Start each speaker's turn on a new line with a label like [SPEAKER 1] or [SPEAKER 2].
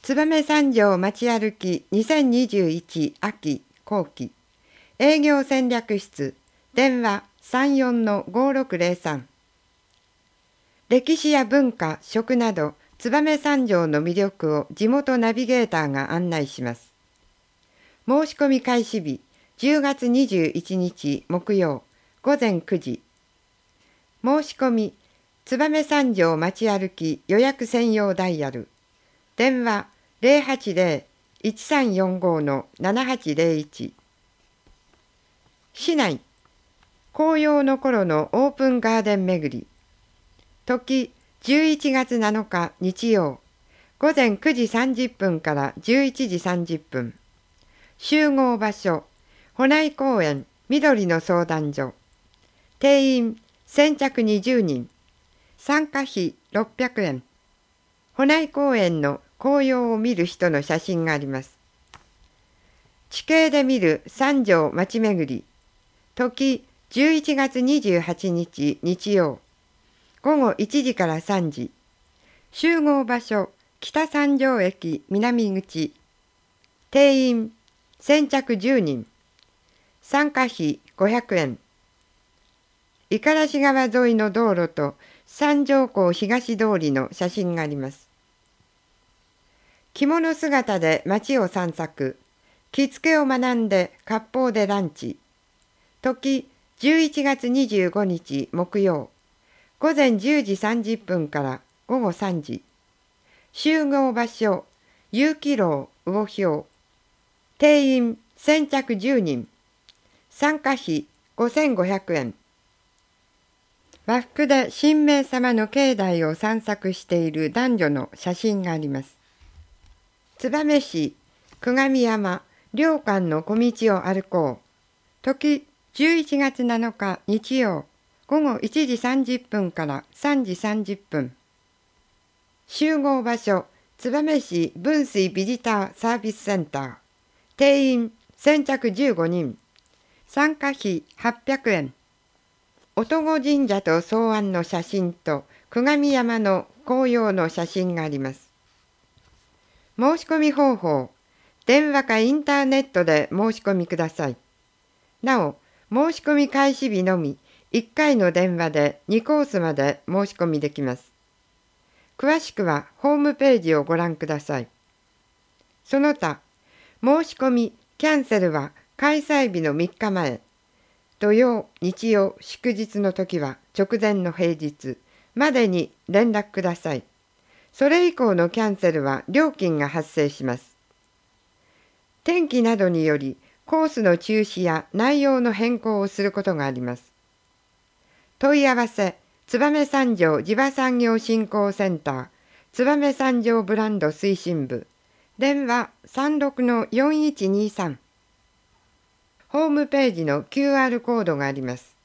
[SPEAKER 1] 燕三条街歩き2021秋後期営業戦略室電話34-5603。歴史や文化、食など燕三条の魅力を地元ナビゲーターが案内します。申し込み開始日10月21日木曜午前9時。申し込み燕三条街歩き予約専用ダイヤル電話080-1345-7801。市内紅葉の頃のオープンガーデン巡り時11月7日日曜午前9時30分から11時30分。集合場所保内公園緑の相談所。定員先着20人。参加費600円。保内公園の紅葉を見る人の写真があります。地形で見る三条町巡り時11月28日日曜午後1時から3時。集合場所北三条駅南口。定員先着10人。参加費500円。五十嵐川沿いの道路と三条港東通りの写真があります。着物姿で街を散策。着付けを学んで割烹でランチ。時11月25日木曜午前10時30分から午後3時。集合場所有機楼魚標。定員先着10人。参加費5500円。和服で神明様の境内を散策している男女の写真があります。燕市久我山両館の小道を歩こう。時11月7日日曜午後1時30分から3時30分。集合場所燕市分水ビジターサービスセンター。定員先着15人。参加費800円。音子神社と草庵の写真と久我山の紅葉の写真があります。申し込み方法電話かインターネットで申し込みください。なお申し込み開始日のみ1回の電話で2コースまで申し込みできます。詳しくはホームページをご覧ください。その他申し込みキャンセルは開催日の3日前、土曜、日曜、祝日の時は直前の平日までに連絡ください。それ以降のキャンセルは料金が発生します。天気などによりコースの中止や内容の変更をすることがあります。問い合わせ燕三条地場産業振興センター燕三条ブランド推進部電話36-4123。ホームページの QR コードがあります。